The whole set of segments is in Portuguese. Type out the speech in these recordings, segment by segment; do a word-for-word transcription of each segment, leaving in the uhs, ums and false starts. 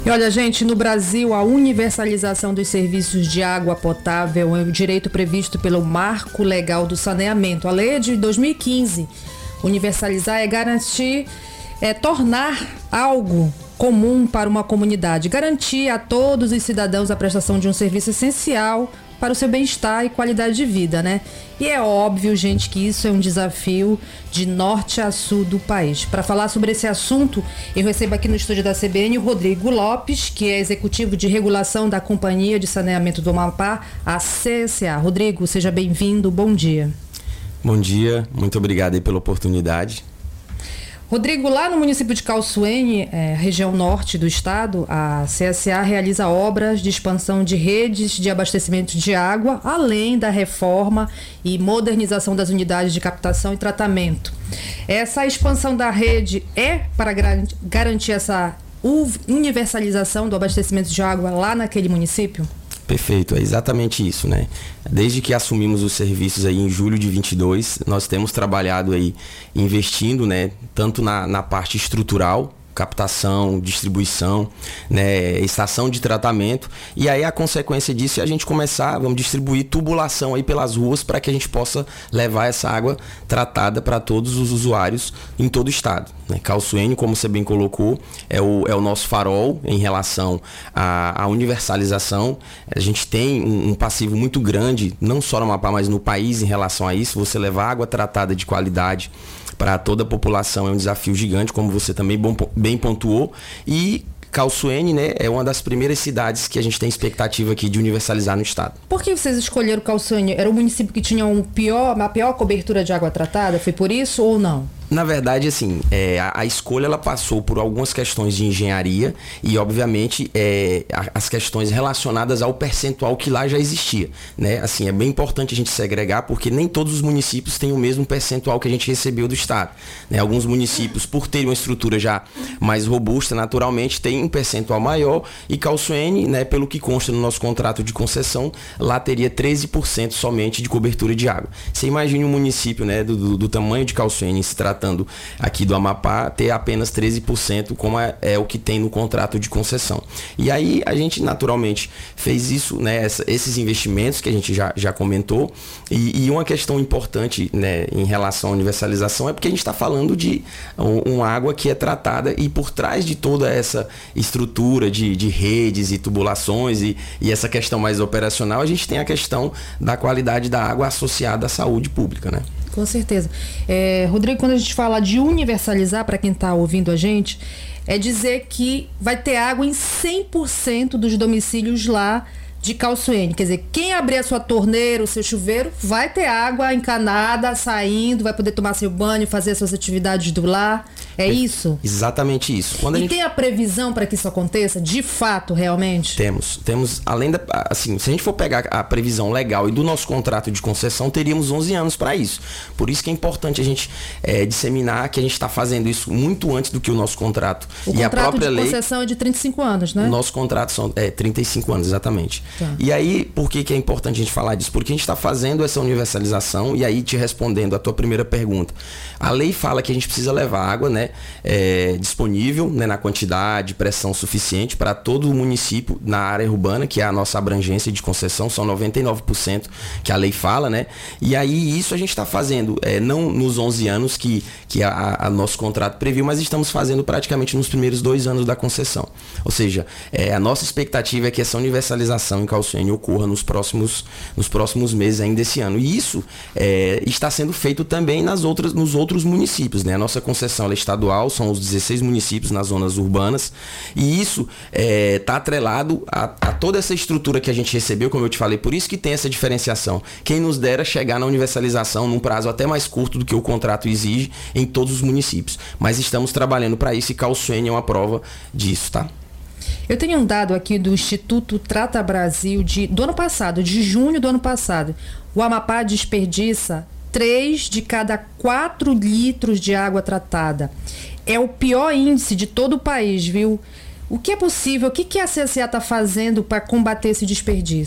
E olha, gente, no Brasil, a universalização dos serviços de água potável é um direito previsto pelo Marco Legal do Saneamento. A lei é de dois mil e quinze. Universalizar é garantir, é tornar algo comum para uma comunidade, garantir a todos os cidadãos a prestação de um serviço essencial para o seu bem-estar e qualidade de vida, né? E é óbvio, gente, que isso é um desafio de norte a sul do país. Para falar sobre esse assunto, eu recebo aqui no estúdio da C B N o Rodrigo Lopes, que é executivo de regulação da Companhia de Saneamento do Amapá, a C S A. Rodrigo, seja bem-vindo, bom dia. Bom dia, muito obrigado aí pela oportunidade. Rodrigo, lá no município de Calçoene, é, região norte do estado, a C S A realiza obras de expansão de redes de abastecimento de água, além da reforma e modernização das unidades de captação e tratamento. Essa expansão da rede é para garantir essa universalização do abastecimento de água lá naquele município? Perfeito, é exatamente isso, né? Desde que assumimos os serviços aí em julho de vinte e dois, nós temos trabalhado aí investindo, né, tanto na, na parte estrutural, captação, distribuição, né, estação de tratamento, e aí a consequência disso é a gente começar, vamos distribuir tubulação aí pelas ruas para que a gente possa levar essa água tratada para todos os usuários em todo o estado, né? Calçoene, como você bem colocou, é o, é o nosso farol em relação à, à universalização. A gente tem um, um passivo muito grande, não só no Amapá, mas no país em relação a isso. Você levar água tratada de qualidade para toda a população é um desafio gigante, como você também bom, bem pontuou. E Calçoene, né, é uma das primeiras cidades que a gente tem expectativa aqui de universalizar no estado. Por que vocês escolheram Calçoene? Era o município que tinha um pior, uma pior cobertura de água tratada? Foi por isso ou não? Na verdade, assim, é, a, a escolha ela passou por algumas questões de engenharia e, obviamente, é, a, as questões relacionadas ao percentual que lá já existia, né? Assim, é bem importante a gente segregar porque nem todos os municípios têm o mesmo percentual que a gente recebeu do estado, né? Alguns municípios, por terem uma estrutura já mais robusta, naturalmente, têm um percentual maior e Calçoene, né, pelo que consta no nosso contrato de concessão, lá teria treze por cento somente de cobertura de água. Você imagine um município, né, do, do, do tamanho de Calçoene se tratando aqui do Amapá, ter apenas treze por cento, como é, é o que tem no contrato de concessão. E aí a gente naturalmente fez isso, né, essa, esses investimentos que a gente já, já comentou, e, e uma questão importante, né, em relação à universalização é porque a gente está falando de um, uma água que é tratada e por trás de toda essa estrutura de, de redes e tubulações e, e essa questão mais operacional, a gente tem a questão da qualidade da água associada à saúde pública, né? Com certeza. É, Rodrigo, quando a gente fala de universalizar, para quem está ouvindo a gente, é dizer que vai ter água em cem por cento dos domicílios lá de Calçoene. Quer dizer, quem abrir a sua torneira, o seu chuveiro, vai ter água encanada, saindo, vai poder tomar seu banho, fazer as suas atividades do lar. É isso? Exatamente isso. Quando e a gente... tem a previsão para que isso aconteça, de fato, realmente? Temos. Temos, além da... Assim, se a gente for pegar a previsão legal e do nosso contrato de concessão, teríamos onze anos para isso. Por isso que é importante a gente é, disseminar que a gente está fazendo isso muito antes do que o nosso contrato. O e contrato a própria de lei... concessão é de trinta e cinco anos, né? O nosso contrato são é, trinta e cinco anos, exatamente. Tá. E aí, por que, que é importante a gente falar disso? Porque a gente está fazendo essa universalização e aí te respondendo a tua primeira pergunta. A lei fala que a gente precisa levar água, né, é, disponível, né, na quantidade, pressão suficiente para todo o município na área urbana, que é a nossa abrangência de concessão, são noventa e nove por cento que a lei fala, né? E aí isso a gente está fazendo, é, não nos onze anos que, que a, a nosso contrato previu, mas estamos fazendo praticamente nos primeiros dois anos da concessão. Ou seja, é, a nossa expectativa é que essa universalização em Calçoene ocorra nos próximos, nos próximos meses ainda esse ano. E isso é, está sendo feito também nas outras, nos outros municípios, né? A nossa concessão ela é estadual, são os dezesseis municípios nas zonas urbanas, e isso está é, atrelado a, a toda essa estrutura que a gente recebeu, como eu te falei, por isso que tem essa diferenciação. Quem nos dera chegar na universalização num prazo até mais curto do que o contrato exige em todos os municípios. Mas estamos trabalhando para isso e Calçoene é uma prova disso, tá? Eu tenho um dado aqui do Instituto Trata Brasil de, do ano passado, de junho do ano passado. O Amapá desperdiça três de cada quatro litros de água tratada. É o pior índice de todo o país, viu? O que é possível? O que, que a C S A está fazendo para combater esse desperdício?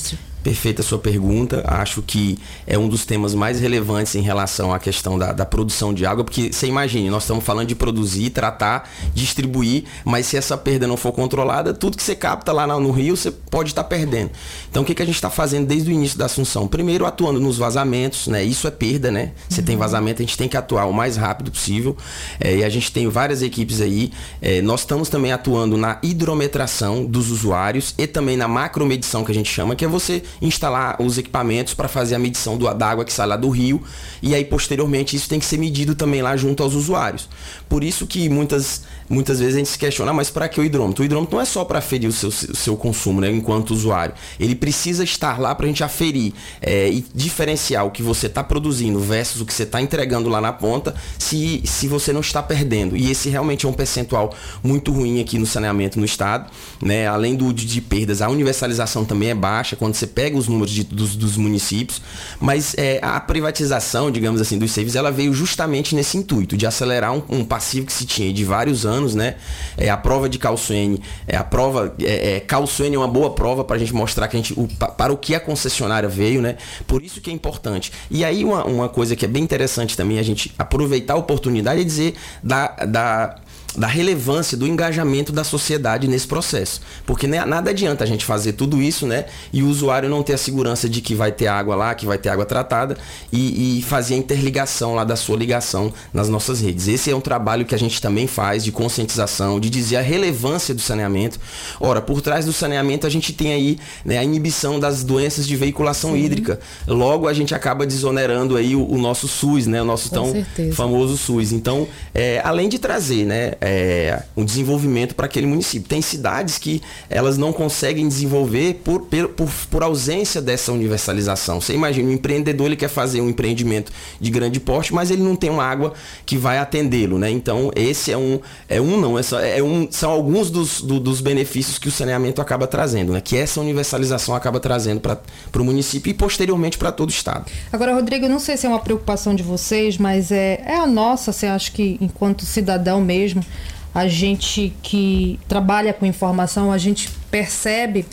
Perfeita a sua pergunta. Acho que é um dos temas mais relevantes em relação à questão da, da produção de água, porque você imagine, nós estamos falando de produzir, tratar, distribuir, mas se essa perda não for controlada, tudo que você capta lá no rio, você pode estar perdendo. Então, o que, que a gente está fazendo desde o início da Assunção? Primeiro, atuando nos vazamentos, né? Isso é perda, né? Você uhum. tem vazamento, a gente tem que atuar o mais rápido possível. É, e a gente tem várias equipes aí. É, nós estamos também atuando na hidrometração dos usuários e também na macromedição, que a gente chama, que é você instalar os equipamentos para fazer a medição do, da água que sai lá do rio, e aí posteriormente isso tem que ser medido também lá junto aos usuários. Por isso que muitas, muitas vezes a gente se questiona, mas para que o hidrômetro? O hidrômetro não é só para aferir o seu, o seu consumo, né, enquanto usuário. Ele precisa estar lá para a gente aferir é, e diferenciar o que você está produzindo versus o que você está entregando lá na ponta, se, se você não está perdendo. E esse realmente é um percentual muito ruim aqui no saneamento no estado, né? Além do, de, de perdas, a universalização também é baixa quando você pega os números de, dos, dos municípios, mas é, a privatização, digamos assim, dos serviços, ela veio justamente nesse intuito, de acelerar um, um passivo que se tinha de vários anos, né? É, a prova de Calçoene, é, a prova, é, é, Calçoene é uma boa prova para a gente mostrar que a gente, o, para o que a concessionária veio, né? Por isso que é importante. E aí uma, uma coisa que é bem interessante também, a gente aproveitar a oportunidade e dizer da... da da relevância do engajamento da sociedade nesse processo. Porque né, nada adianta a gente fazer tudo isso, né, e o usuário não ter a segurança de que vai ter água lá, que vai ter água tratada, e, e fazer a interligação lá da sua ligação nas nossas redes. Esse é um trabalho que a gente também faz de conscientização, de dizer a relevância do saneamento. Ora, por trás do saneamento a gente tem aí, né, a inibição das doenças de veiculação Sim. hídrica. Logo a gente acaba desonerando aí o, o nosso SUS, né, o nosso Com tão certeza. famoso SUS. Então, é, além de trazer, né, É, um desenvolvimento para aquele município. Tem cidades que elas não conseguem desenvolver por, por, por ausência dessa universalização. Você imagina, um empreendedor ele quer fazer um empreendimento de grande porte, mas ele não tem uma água que vai atendê-lo, né? Então, esse é um, é um não, é só, é um, são alguns dos, do, dos benefícios que o saneamento acaba trazendo, né? Que essa universalização acaba trazendo para o município e posteriormente para todo o estado. Agora, Rodrigo, eu não sei se é uma preocupação de vocês, mas é, é a nossa, assim, acho que enquanto cidadão mesmo, a gente que trabalha com informação, a gente percebe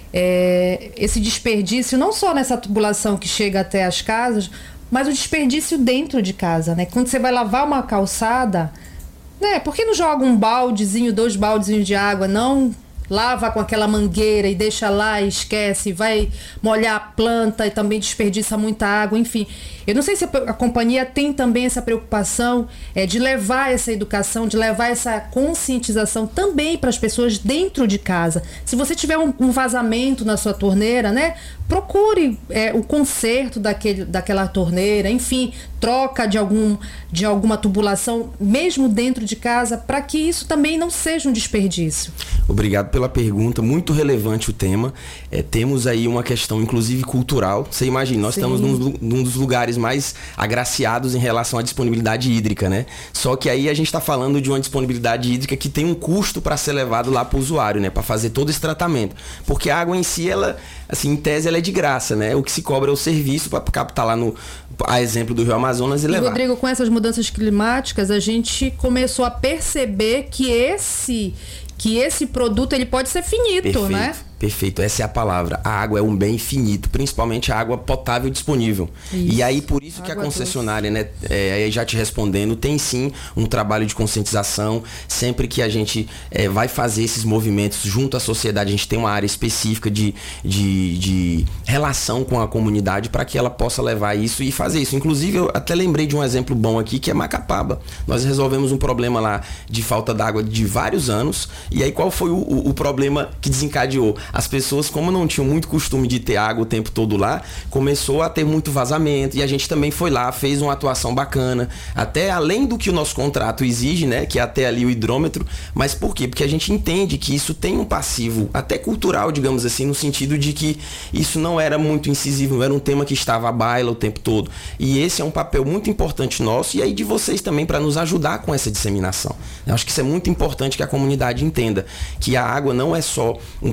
é, esse desperdício, não só nessa tubulação que chega até as casas, mas o desperdício dentro de casa, né? Quando você vai lavar uma calçada, né? Por que não joga um baldezinho, dois baldezinhos de água, não lava com aquela mangueira e deixa lá e esquece, vai molhar a planta e também desperdiça muita água, enfim. Eu não sei se a, a companhia tem também essa preocupação é, de levar essa educação, de levar essa conscientização também para as pessoas dentro de casa. Se você tiver um, um vazamento na sua torneira, né, procure é, o conserto daquele, daquela torneira, enfim, troca de, algum, de alguma tubulação, mesmo dentro de casa, para que isso também não seja um desperdício. Obrigado pela pergunta, muito relevante o tema. É, temos aí uma questão, inclusive, cultural. Você imagina, nós Sim. estamos num, num dos lugares mais agraciados em relação à disponibilidade hídrica, né? Só que aí a gente está falando de uma disponibilidade hídrica que tem um custo para ser levado lá para o usuário, né? Para fazer todo esse tratamento. Porque a água em si, ela, assim, em tese, ela é de graça, né? O que se cobra é o serviço para captar lá no, a exemplo do Rio Amazonas e, e levar. Rodrigo, com essas mudanças climáticas, a gente começou a perceber que esse... que esse produto ele pode ser finito, Perfeito. né? Perfeito, essa é a palavra. A água é um bem finito, principalmente a água potável disponível. Isso. E aí, por isso água que a concessionária, doce. né, é, já te respondendo, tem sim um trabalho de conscientização. Sempre que a gente é, vai fazer esses movimentos junto à sociedade, a gente tem uma área específica de, de, de relação com a comunidade para que ela possa levar isso e fazer isso. Inclusive, eu até lembrei de um exemplo bom aqui, que é Macapaba. Nós resolvemos um problema lá de falta d'água de vários anos. E aí, qual foi o, o, o problema que desencadeou? As pessoas, como não tinham muito costume de ter água o tempo todo lá, começou a ter muito vazamento e a gente também foi lá, fez uma atuação bacana, até além do que o nosso contrato exige, né, que é até ali o hidrômetro. Mas por quê? Porque a gente entende que isso tem um passivo, até cultural, digamos assim, no sentido de que isso não era muito incisivo, não era um tema que estava à baila o tempo todo. E esse é um papel muito importante nosso e aí de vocês também para nos ajudar com essa disseminação. Eu acho que isso é muito importante que a comunidade entenda que a água não é só um produto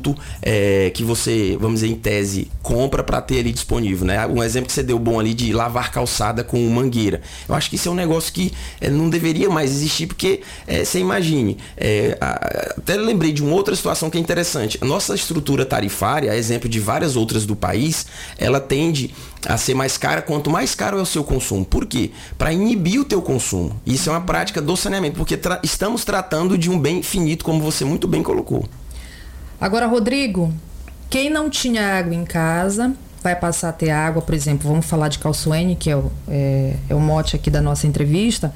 produto é, que você, vamos dizer, em tese, compra para ter ali disponível, né? Um exemplo que você deu bom ali de lavar calçada com mangueira. Eu acho que isso é um negócio que é, não deveria mais existir, porque é, você imagine, é, a, até lembrei de uma outra situação que é interessante. A nossa estrutura tarifária, a exemplo de várias outras do país, ela tende a ser mais cara quanto mais caro é o seu consumo. Por quê? Para inibir o teu consumo. Isso é uma prática do saneamento, porque tra- estamos tratando de um bem finito, como você muito bem colocou. Agora, Rodrigo, quem não tinha água em casa vai passar a ter água, por exemplo, vamos falar de Calçoene, que é o, é, é o mote aqui da nossa entrevista,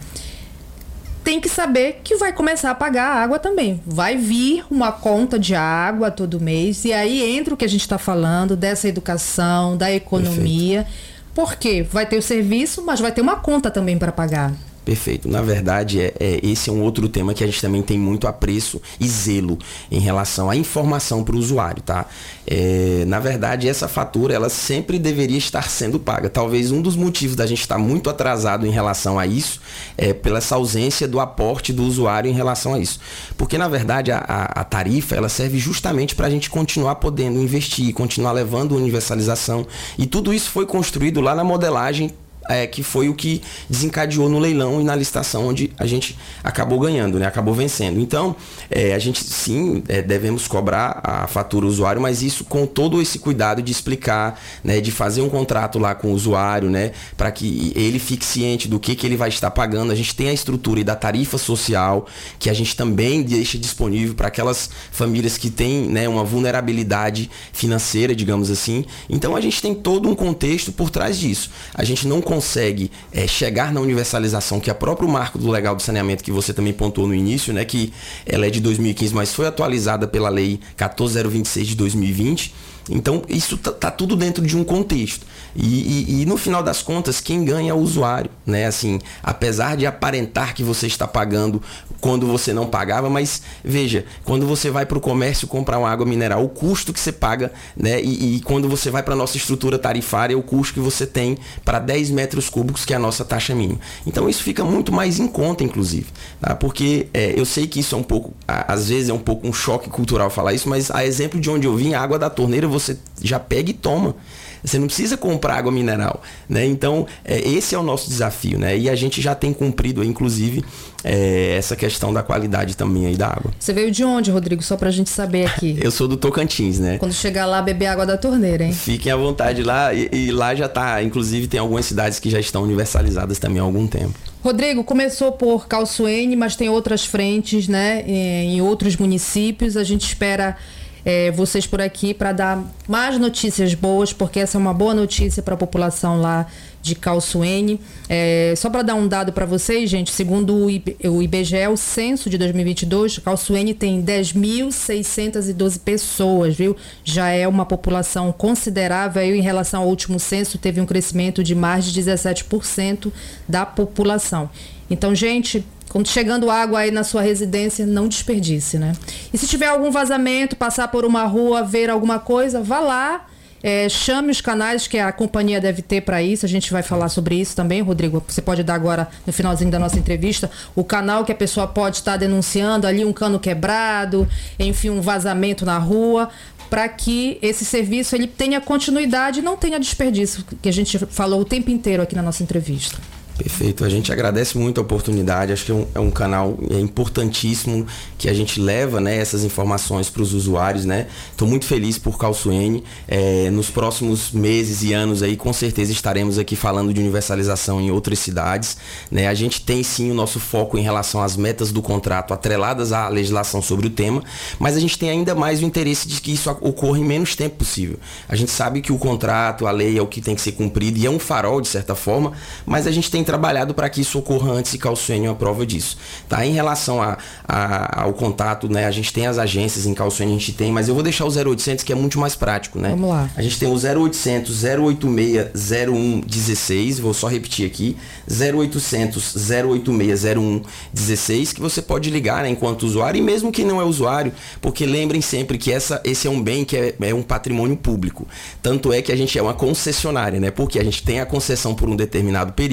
tem que saber que vai começar a pagar a água também. Vai vir uma conta de água todo mês, e aí entra o que a gente está falando dessa educação, da economia. Perfeito. Porque vai ter o serviço, mas vai ter uma conta também para pagar. Perfeito. Na verdade, é, é, esse é um outro tema que a gente também tem muito apreço e zelo em relação à informação para o usuário, tá? É, na verdade, essa fatura, ela sempre deveria estar sendo paga. Talvez um dos motivos da gente estar muito atrasado em relação a isso é pela essa ausência do aporte do usuário em relação a isso. Porque, na verdade, a, a, a tarifa, ela serve justamente para a gente continuar podendo investir, continuar levando universalização. E tudo isso foi construído lá na modelagem, É, que foi o que desencadeou no leilão e na licitação, onde a gente acabou ganhando, né? Acabou vencendo. Então, é, a gente sim é, devemos cobrar a fatura usuário, mas isso com todo esse cuidado de explicar, né? De fazer um contrato lá com o usuário, né? Para que ele fique ciente do que, que ele vai estar pagando. A gente tem a estrutura e da tarifa social, que a gente também deixa disponível para aquelas famílias que têm, né, uma vulnerabilidade financeira, digamos assim. Então, a gente tem todo um contexto por trás disso. A gente não consegue é, chegar na universalização, que é o próprio marco do legal do saneamento, que você também pontuou no início, né, que ela é de dois mil e quinze, mas foi atualizada pela lei quatorze mil vinte e seis de dois mil e vinte. Então, isso tá, tá tudo dentro de um contexto. E, e, e no final das contas, quem ganha é o usuário, né? Assim, apesar de aparentar que você está pagando quando você não pagava, mas veja, quando você vai para o comércio comprar uma água mineral, o custo que você paga, né? E, e quando você vai para a nossa estrutura tarifária, o custo que você tem para dez metros cúbicos, que é a nossa taxa mínima. Então, isso fica muito mais em conta, inclusive, tá? Porque é, eu sei que isso é um pouco, às vezes é um pouco um choque cultural falar isso, mas a exemplo de onde eu vim, a água da torneira você já pega e toma. Você não precisa comprar água mineral, né? Então, é, esse é o nosso desafio, né? E a gente já tem cumprido, inclusive, é, essa questão da qualidade também aí da água. Você veio de onde, Rodrigo? Só pra gente saber aqui. Eu sou do Tocantins, né? Quando chegar lá, beber água da torneira, hein? Fiquem à vontade lá. E, e lá já tá, inclusive, tem algumas cidades que já estão universalizadas também há algum tempo. Rodrigo, começou por Calçoene, mas tem outras frentes, né? Em outros municípios. A gente espera... É, vocês por aqui para dar mais notícias boas, porque essa é uma boa notícia para a população lá de Calçoene. É, só para dar um dado para vocês, gente, segundo o I B G E, o censo de dois mil e vinte e dois, Calçoene tem dez mil seiscentas e doze pessoas, viu? Já é uma população considerável. Aí, em relação ao último censo, teve um crescimento de mais de dezessete por cento da população. Então, gente... Quando chegando água aí na sua residência, não desperdice, né? E se tiver algum vazamento, passar por uma rua, ver alguma coisa, vá lá, é, chame os canais que a companhia deve ter para isso. A gente vai falar sobre isso também, Rodrigo. Você pode dar agora, no finalzinho da nossa entrevista, o canal que a pessoa pode estar denunciando ali um cano quebrado, enfim, um vazamento na rua, para que esse serviço ele tenha continuidade e não tenha desperdício, que a gente falou o tempo inteiro aqui na nossa entrevista. Perfeito, a gente agradece muito a oportunidade, acho que é um, é um canal é importantíssimo que a gente leva, né, essas informações para os usuários, né? Estou muito feliz por Calçoene, é, nos próximos meses e anos aí com certeza estaremos aqui falando de universalização em outras cidades, né? A gente tem sim o nosso foco em relação às metas do contrato atreladas à legislação sobre o tema, mas a gente tem ainda mais o interesse de que isso ocorra em menos tempo possível. A gente sabe que o contrato, a lei é o que tem que ser cumprido e é um farol de certa forma, mas a gente tem trabalhado para que isso ocorra antes e Calçoene é uma prova disso. Tá? Em relação a, a, ao contato, né, a gente tem as agências em Calçoene, a gente tem, mas eu vou deixar o zero oitocentos que é muito mais prático, né? Vamos lá. A gente tem o zero oitocentos, zero oito seis, zero um um seis, vou só repetir aqui, zero oitocentos, zero oito seis, zero um um seis, que você pode ligar, né, enquanto usuário, e mesmo que não é usuário, porque lembrem sempre que essa, esse é um bem que é, é um patrimônio público. Tanto é que a gente é uma concessionária, né? Porque a gente tem a concessão por um determinado período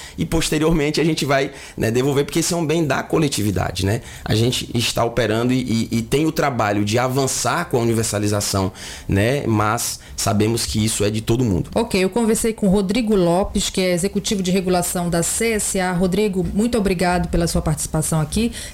e posteriormente a gente vai, né, devolver, porque esse é um bem da coletividade, né? A gente está operando e, e, e tem o trabalho de avançar com a universalização, né? Mas sabemos que isso é de todo mundo. Ok, eu conversei com Rodrigo Lopes, que é executivo de regulação da C S A. Rodrigo, muito obrigado pela sua participação aqui.